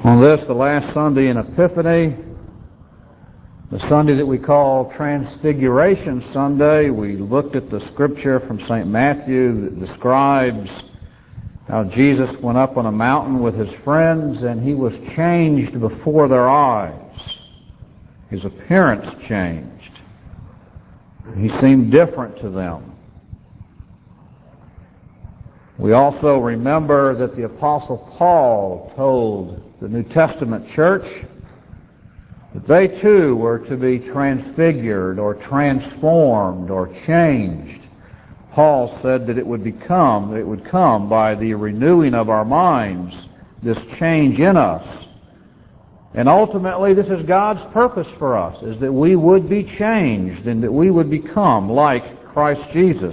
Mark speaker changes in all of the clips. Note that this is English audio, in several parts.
Speaker 1: On this, the last Sunday in Epiphany, the Sunday that we call Transfiguration Sunday, we looked at the scripture from St. Matthew that describes how Jesus went up on a mountain with his friends and he was changed before their eyes. His appearance changed. He seemed different to them. We also remember that the Apostle Paul told the New Testament church that they too were to be transfigured or transformed or changed. Paul said that it would come by the renewing of our minds, this change in us. And ultimately this is God's purpose for us, is that we would be changed and that we would become like Christ Jesus.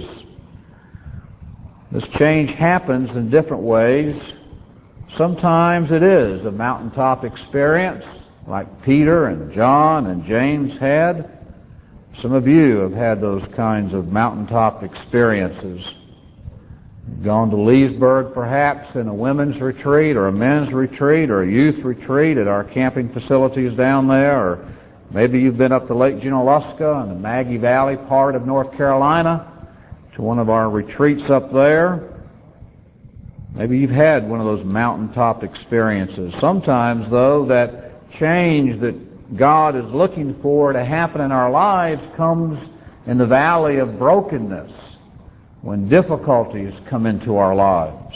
Speaker 1: This change happens in different ways. Sometimes it is a mountaintop experience like Peter and John and James had. Some of you have had those kinds of mountaintop experiences. You've gone to Leesburg perhaps in a women's retreat or a men's retreat or a youth retreat at our camping facilities down there, or maybe you've been up to Lake Junaluska in the Maggie Valley part of North Carolina to one of our retreats up there. Maybe you've had one of those mountaintop experiences. Sometimes, though, that change that God is looking for to happen in our lives comes in the valley of brokenness, when difficulties come into our lives.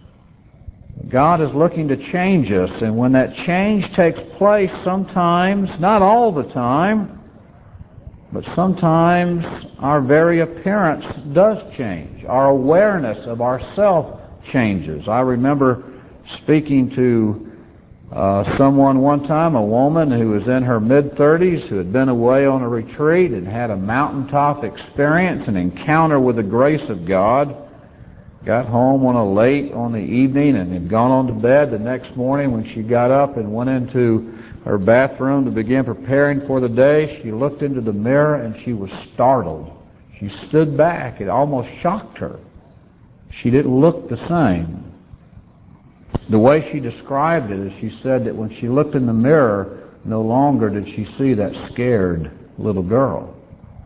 Speaker 1: God is looking to change us, and when that change takes place, sometimes, not all the time, but sometimes our very appearance does change. Our awareness of ourself changes. I remember speaking to someone one time, a woman who was in her mid-30s who had been away on a retreat and had a mountaintop experience, an encounter with the grace of God. Got home late on the evening and had gone on to bed. The next morning when she got up and went into her bathroom to begin preparing for the day, she looked into the mirror and she was startled. She stood back. It almost shocked her. She didn't look the same. The way she described it is she said that when she looked in the mirror, no longer did she see that scared little girl.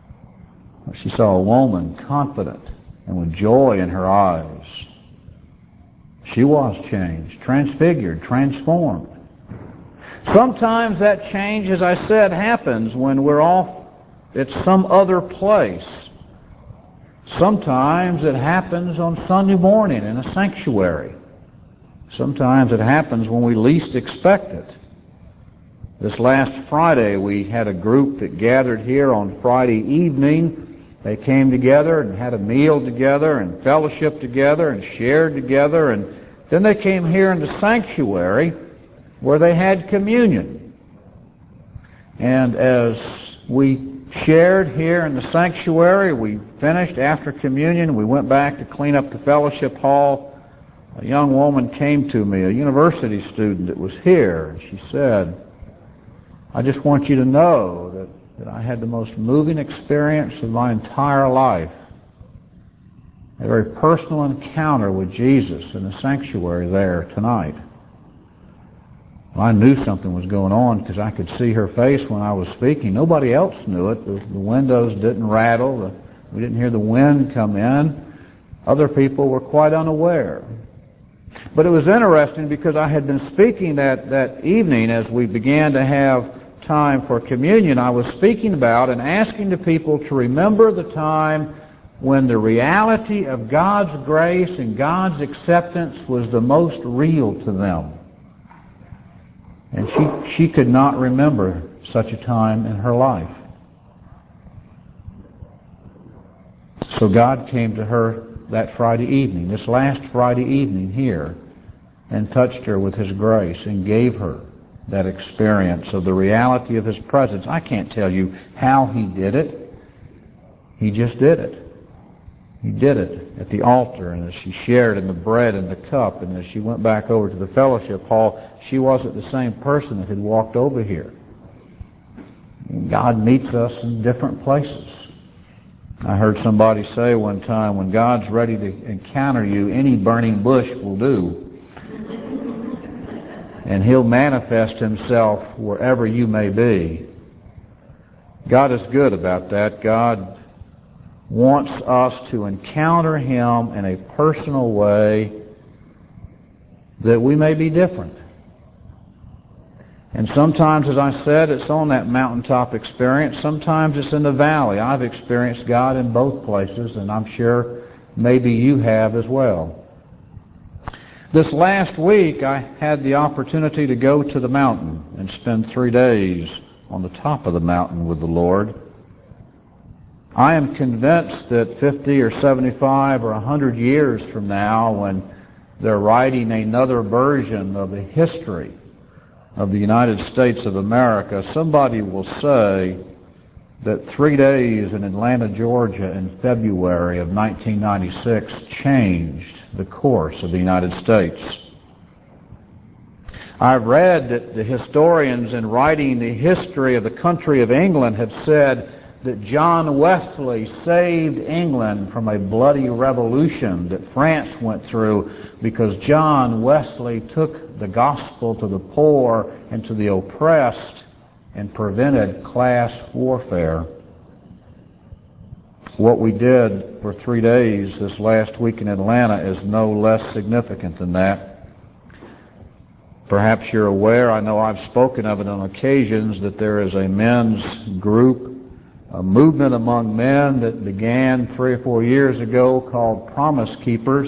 Speaker 1: She saw a woman confident and with joy in her eyes. She was changed, transfigured, transformed. Sometimes that change, as I said, happens when we're off at some other place. Sometimes it happens on Sunday morning in a sanctuary. Sometimes it happens when we least expect it. This last Friday we had a group that gathered here on Friday evening. They came together and had a meal together and fellowship together and shared together, and then they came here in the sanctuary where they had communion. And as we shared here in the sanctuary, we finished after communion, we went back to clean up the fellowship hall. A young woman came to me, a university student that was here, and she said, "I just want you to know that I had the most moving experience of my entire life. A very personal encounter with Jesus in the sanctuary there tonight." Well, I knew something was going on because I could see her face when I was speaking. Nobody else knew it. The windows didn't rattle. We didn't hear the wind come in. Other people were quite unaware. But it was interesting because I had been speaking that evening as we began to have time for communion. I was speaking about and asking the people to remember the time when the reality of God's grace and God's acceptance was the most real to them. And she could not remember such a time in her life. So God came to her that Friday evening, this last Friday evening here, and touched her with His grace and gave her that experience of the reality of His presence. I can't tell you how He did it. He just did it. He did it at the altar, and as she shared in the bread and the cup, and as she went back over to the fellowship hall, she wasn't the same person that had walked over here. And God meets us in different places. I heard somebody say one time, when God's ready to encounter you, any burning bush will do. and He'll manifest Himself wherever you may be. God is good about that. God wants us to encounter Him in a personal way that we may be different. And sometimes, as I said, it's on that mountaintop experience. Sometimes it's in the valley. I've experienced God in both places, and I'm sure maybe you have as well. This last week, I had the opportunity to go to the mountain and spend 3 days on the top of the mountain with the Lord. I am convinced that 50 or 75 or 100 years from now, when they're writing another version of the history of the United States of America, somebody will say that 3 days in Atlanta, Georgia in February of 1996 changed the course of the United States. I've read that the historians in writing the history of the country of England have said that John Wesley saved England from a bloody revolution that France went through because John Wesley took the gospel to the poor and to the oppressed and prevented class warfare. What we did for 3 days this last week in Atlanta is no less significant than that. Perhaps you're aware, I know I've spoken of it on occasions, that there is a men's group, a movement among men that began 3 or 4 years ago called Promise Keepers.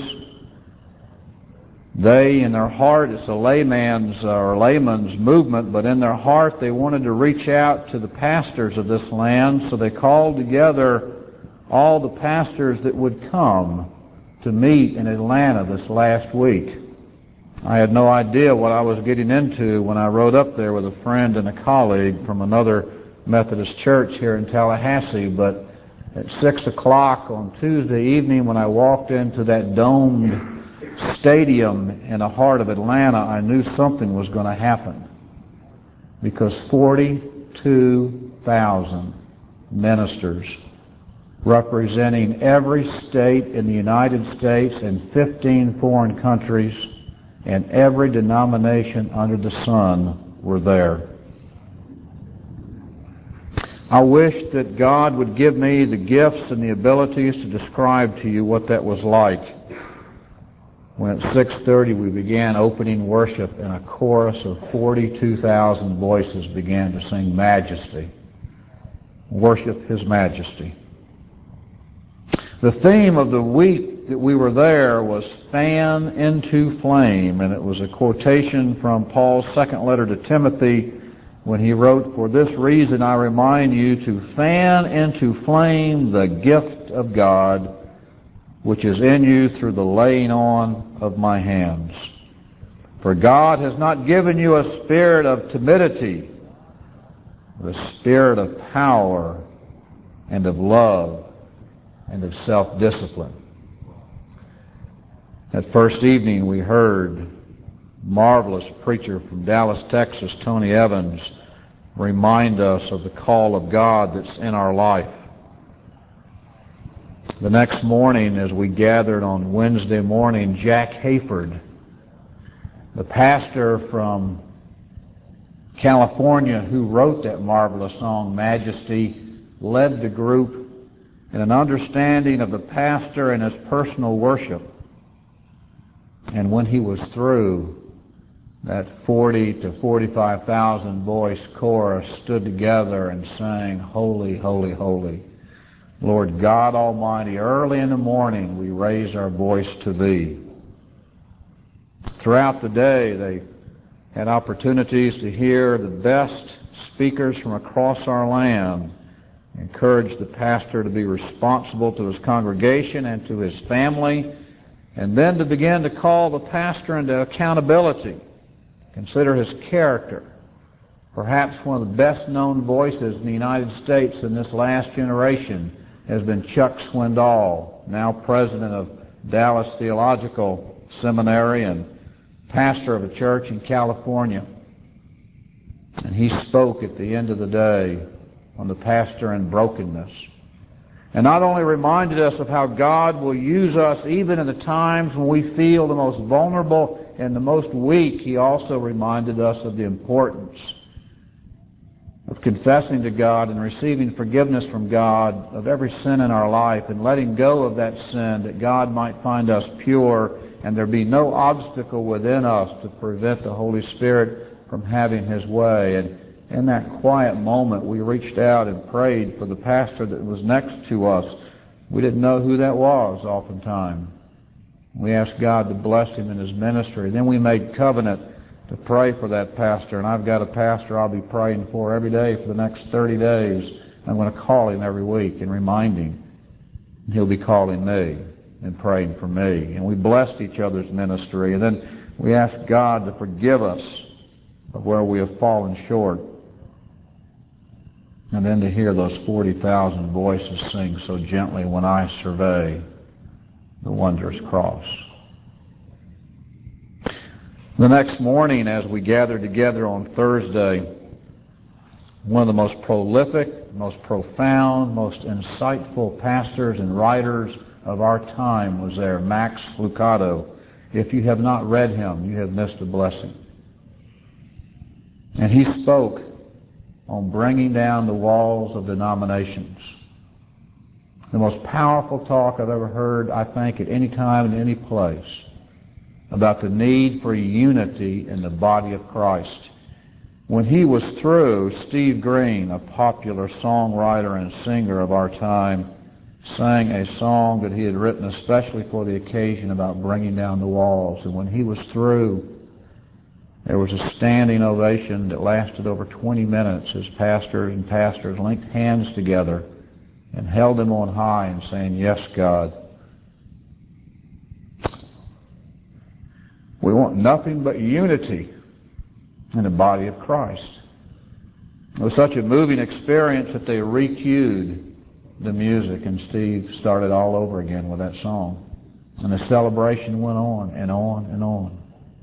Speaker 1: They, in their heart, it's a layman's movement, but in their heart they wanted to reach out to the pastors of this land, so they called together all the pastors that would come to meet in Atlanta this last week. I had no idea what I was getting into when I rode up there with a friend and a colleague from another Methodist church here in Tallahassee, but at 6 o'clock on Tuesday evening when I walked into that domed stadium in the heart of Atlanta, I knew something was going to happen, because 42,000 ministers representing every state in the United States and 15 foreign countries and every denomination under the sun were there. I wish that God would give me the gifts and the abilities to describe to you what that was like. When at 6:30 we began opening worship and a chorus of 42,000 voices began to sing Majesty. Worship His Majesty. The theme of the week that we were there was fan into flame, and it was a quotation from Paul's second letter to Timothy when he wrote, "For this reason I remind you to fan into flame the gift of God, which is in you through the laying on of my hands. For God has not given you a spirit of timidity, but a spirit of power and of love and of self-discipline." That first evening we heard marvelous preacher from Dallas, Texas, Tony Evans, remind us of the call of God that's in our life. The next morning, as we gathered on Wednesday morning, Jack Hayford, the pastor from California who wrote that marvelous song, Majesty, led the group in an understanding of the pastor and his personal worship. And when he was through, that 40 to 45,000 voice chorus stood together and sang, "Holy, holy, holy, Lord God Almighty, early in the morning we raise our voice to Thee." Throughout the day they had opportunities to hear the best speakers from across our land encourage the pastor to be responsible to his congregation and to his family, and then to begin to call the pastor into accountability. Consider his character. Perhaps one of the best-known voices in the United States in this last generation has been Chuck Swindoll, now president of Dallas Theological Seminary and pastor of a church in California. And he spoke at the end of the day on the pastor in brokenness. And not only reminded us of how God will use us even in the times when we feel the most vulnerable in the most weak, he also reminded us of the importance of confessing to God and receiving forgiveness from God of every sin in our life and letting go of that sin that God might find us pure and there be no obstacle within us to prevent the Holy Spirit from having His way. And in that quiet moment, we reached out and prayed for the pastor that was next to us. We didn't know who that was oftentimes. We asked God to bless him in his ministry. Then we made covenant to pray for that pastor. And I've got a pastor I'll be praying for every day for the next 30 days. I'm going to call him every week and remind him. He'll be calling me and praying for me. And we blessed each other's ministry. And then we asked God to forgive us of where we have fallen short. And then to hear those 40,000 voices sing so gently, when I survey the wondrous cross. The next morning, as we gathered together on Thursday, one of the most prolific, most profound, most insightful pastors and writers of our time was there, Max Lucado. If you have not read him, you have missed a blessing. And he spoke on bringing down the walls of denominations. The most powerful talk I've ever heard, I think, at any time in any place, about the need for unity in the body of Christ. When he was through, Steve Green, a popular songwriter and singer of our time, sang a song that he had written especially for the occasion about bringing down the walls. And when he was through, there was a standing ovation that lasted over 20 minutes as pastors and pastors linked hands together and held him on high and saying, "Yes, God. We want nothing but unity in the body of Christ." It was such a moving experience that they re-cued the music, and Steve started all over again with that song. And the celebration went on and on and on.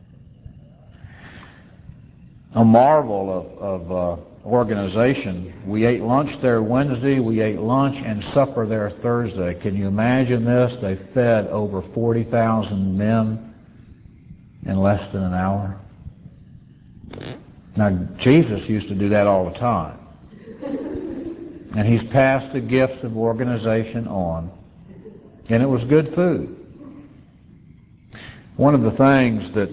Speaker 1: A marvel of organization. We ate lunch there Wednesday, we ate lunch and supper there Thursday. Can you imagine this? They fed over 40,000 men in less than an hour. Now, Jesus used to do that all the time. And He's passed the gifts of organization on. And it was good food. One of the things that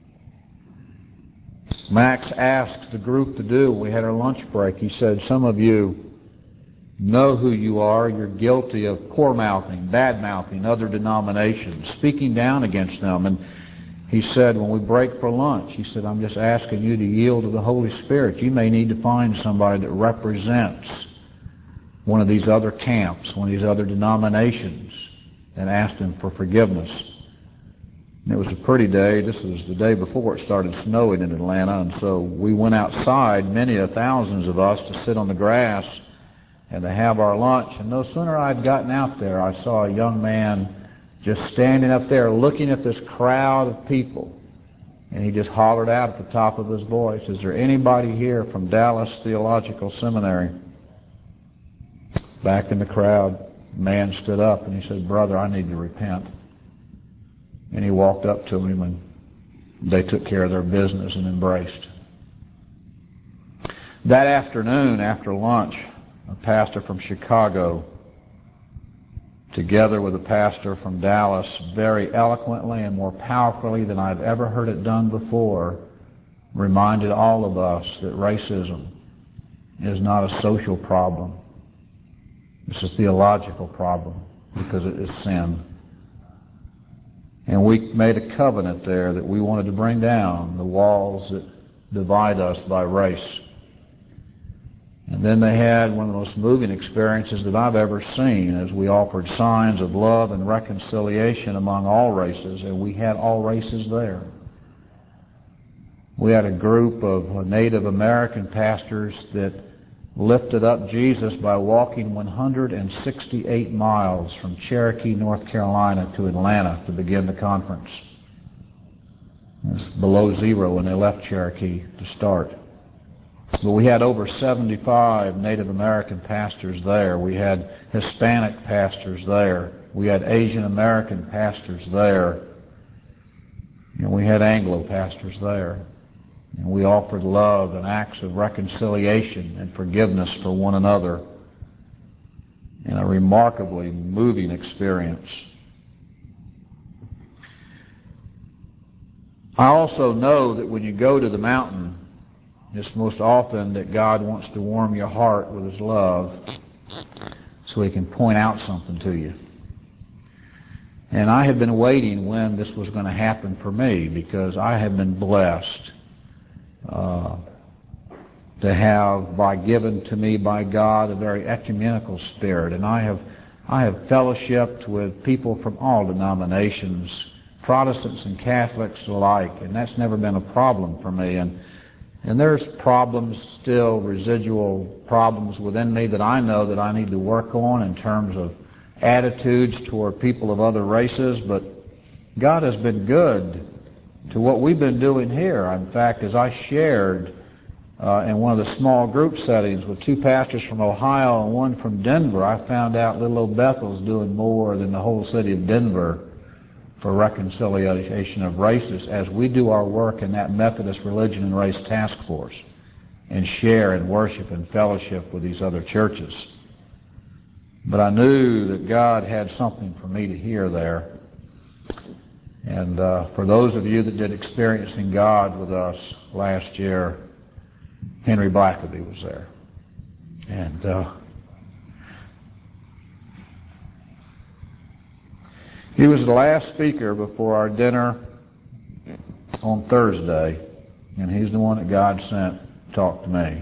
Speaker 1: Max asked the group to do when we had our lunch break, he said, "Some of you know who you are. You're guilty of poor-mouthing, bad-mouthing other denominations, speaking down against them." And he said, when we break for lunch, he said, "I'm just asking you to yield to the Holy Spirit. You may need to find somebody that represents one of these other camps, one of these other denominations," and ask them for forgiveness. It was a pretty day. This was the day before it started snowing in Atlanta, and so we went outside, many of thousands of us, to sit on the grass and to have our lunch. And no sooner I'd gotten out there, I saw a young man just standing up there looking at this crowd of people. And he just hollered out at the top of his voice, "Is there anybody here from Dallas Theological Seminary?" Back in the crowd, a man stood up and he said, "Brother, I need to repent." And he walked up to him and they took care of their business and embraced. That afternoon, after lunch, a pastor from Chicago, together with a pastor from Dallas, very eloquently and more powerfully than I've ever heard it done before, reminded all of us that racism is not a social problem. It's a theological problem because it is sin. And we made a covenant there that we wanted to bring down the walls that divide us by race. And then they had one of the most moving experiences that I've ever seen as we offered signs of love and reconciliation among all races, and we had all races there. We had a group of Native American pastors that lifted up Jesus by walking 168 miles from Cherokee, North Carolina to Atlanta to begin the conference. It was below zero when they left Cherokee to start. But we had over 75 Native American pastors there. We had Hispanic pastors there. We had Asian American pastors there. And we had Anglo pastors there. And we offered love and acts of reconciliation and forgiveness for one another in a remarkably moving experience. I also know that when you go to the mountain, it's most often that God wants to warm your heart with His love so He can point out something to you. And I have been waiting when this was going to happen for me, because I have been blessed to have, given to me by God, a very ecumenical spirit. And I have fellowshipped with people from all denominations, Protestants and Catholics alike, and that's never been a problem for me. And there's problems still, residual problems within me that I know that I need to work on in terms of attitudes toward people of other races, but God has been good to what we've been doing here. In fact, as I shared in one of the small group settings with two pastors from Ohio and one from Denver, I found out little old Bethel's doing more than the whole city of Denver for reconciliation of races as we do our work in that Methodist Religion and Race Task Force and share and worship and fellowship with these other churches. But I knew that God had something for me to hear there. And for those of you that did Experiencing God with us last year, Henry Blackaby was there. And he was the last speaker before our dinner on Thursday, and he's the one that God sent to talk to me.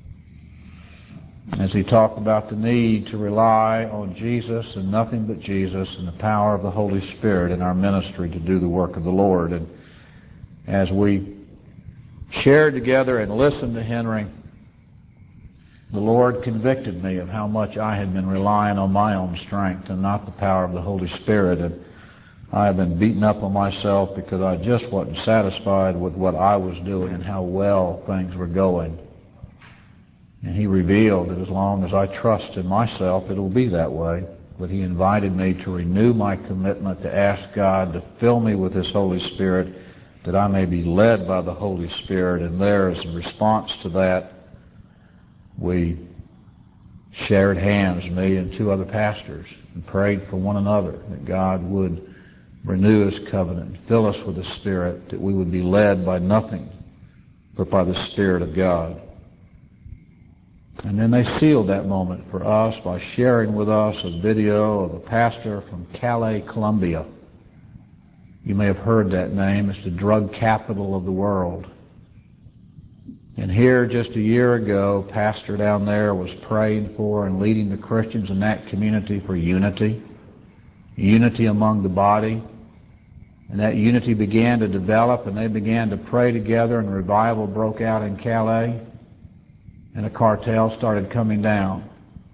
Speaker 1: As he talked about the need to rely on Jesus and nothing but Jesus and the power of the Holy Spirit in our ministry to do the work of the Lord. And as we shared together and listened to Henry, the Lord convicted me of how much I had been relying on my own strength and not the power of the Holy Spirit. And I have been beaten up on myself because I just wasn't satisfied with what I was doing and how well things were going. And He revealed that as long as I trust in myself, it'll be that way. But He invited me to renew my commitment to ask God to fill me with His Holy Spirit, that I may be led by the Holy Spirit. And there, as a response to that, we shared hands, me and two other pastors, and prayed for one another that God would renew His covenant and fill us with the Spirit, that we would be led by nothing but by the Spirit of God. And then they sealed that moment for us by sharing with us a video of a pastor from Calais, Colombia. You may have heard that name. It's the drug capital of the world. And here, just a year ago, a pastor down there was praying for and leading the Christians in that community for unity among the body. And that unity began to develop, and they began to pray together, and revival broke out in Calais. And the cartel started coming down.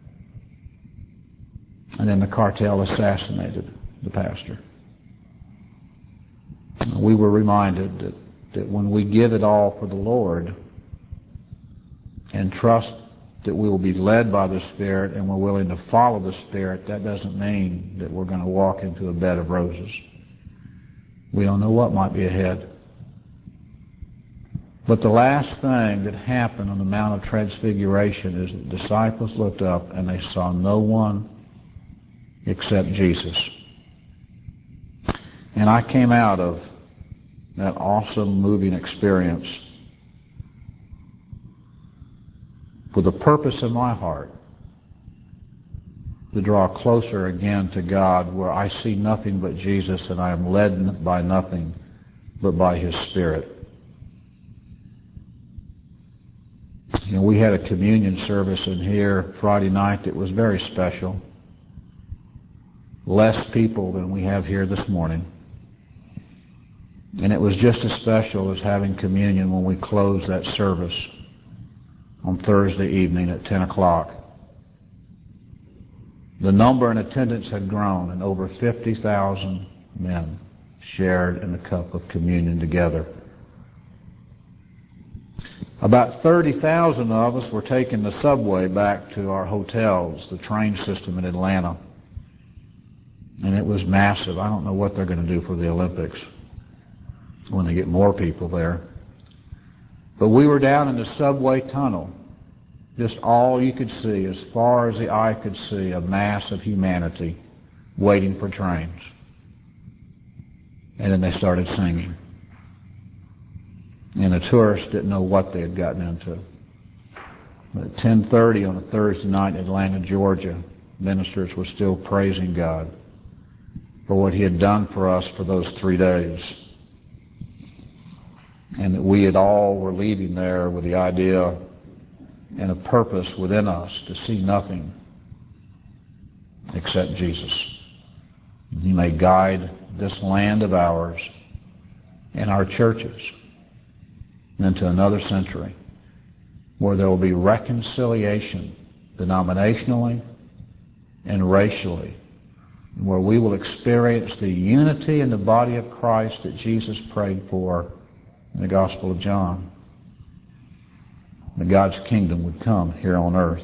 Speaker 1: And then the cartel assassinated the pastor. We were reminded that when we give it all for the Lord and trust that we will be led by the Spirit and we're willing to follow the Spirit, that doesn't mean that we're going to walk into a bed of roses. We don't know what might be ahead. But the last thing that happened on the Mount of Transfiguration is the disciples looked up and they saw no one except Jesus. And I came out of that awesome, moving experience with a purpose in my heart to draw closer again to God, where I see nothing but Jesus and I am led by nothing but by His Spirit. You know, we had a communion service in here Friday night that was very special. Less people than we have here this morning. And it was just as special as having communion when we closed that service on Thursday evening at 10 o'clock. The number in attendance had grown, and over 50,000 men shared in the cup of communion together. About 30,000 of us were taking the subway back to our hotels, the train system in Atlanta. And it was massive. I don't know what they're going to do for the Olympics. when they get more people there. But we were down in the subway tunnel. Just all you could see, as far as the eye could see, a mass of humanity waiting for trains. And then they started singing. And the tourists didn't know what they had gotten into. But at 10:30 on a Thursday night in Atlanta, Georgia, ministers were still praising God for what He had done for us for those 3 days. And that we had all were leaving there with the idea and a purpose within us to see nothing except Jesus. He may guide this land of ours and our churches into another century where there will be reconciliation denominationally and racially, where we will experience the unity in the body of Christ that Jesus prayed for in the Gospel of John. That God's kingdom would come here on earth.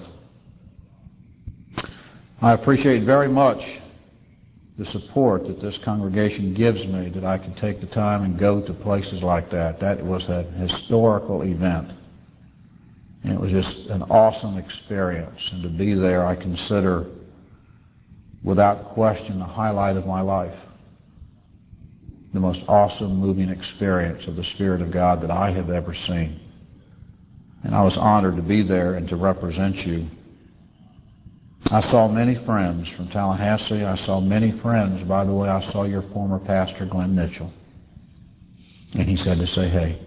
Speaker 1: I appreciate very much the support that this congregation gives me, that I can take the time and go to places like that. That was a historical event. And it was just an awesome experience. And to be there, I consider, without question, the highlight of my life. The most awesome, moving experience of the Spirit of God that I have ever seen. And I was honored to be there and to represent you. I saw many friends from Tallahassee. I saw many friends. By the way, I saw your former pastor, Glenn Mitchell. And he said to say, hey.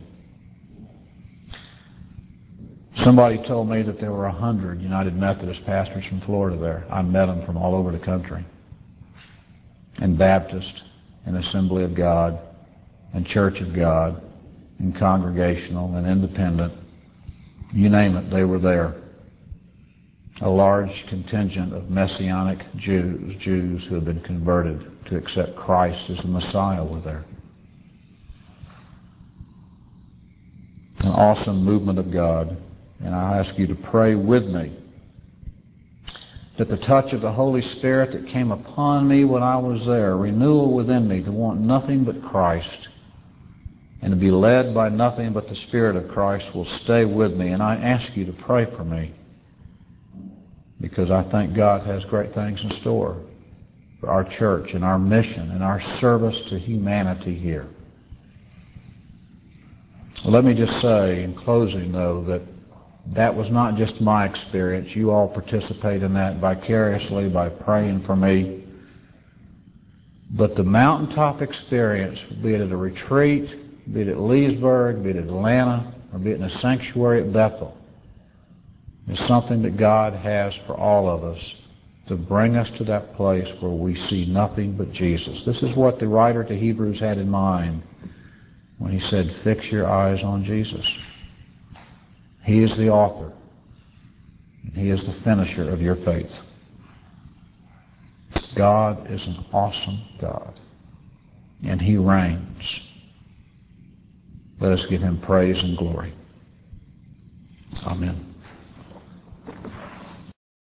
Speaker 1: Somebody told me that there were 100 United Methodist pastors from Florida there. I met them from all over the country. And Baptist, and Assembly of God, and Church of God, and Congregational, and Independent. You name it, they were there. A large contingent of Messianic Jews who had been converted to accept Christ as the Messiah were there. An awesome movement of God. And I ask you to pray with me that the touch of the Holy Spirit that came upon me when I was there, renewal within me to want nothing but Christ and to be led by nothing but the Spirit of Christ will stay with me. And I ask you to pray for me, because I think God has great things in store for our church and our mission and our service to humanity here. Well, let me just say in closing, though, that was not just my experience. You all participate in that vicariously by praying for me. But the mountaintop experience, be it at a retreat, be it at Leesburg, be it at Atlanta, or be it in a sanctuary at Bethel, is something that God has for all of us to bring us to that place where we see nothing but Jesus. This is what the writer to Hebrews had in mind when he said, fix your eyes on Jesus. He is the author. He is the finisher of your faith. God is an awesome God, and He reigns. Let us give Him praise and glory. Amen.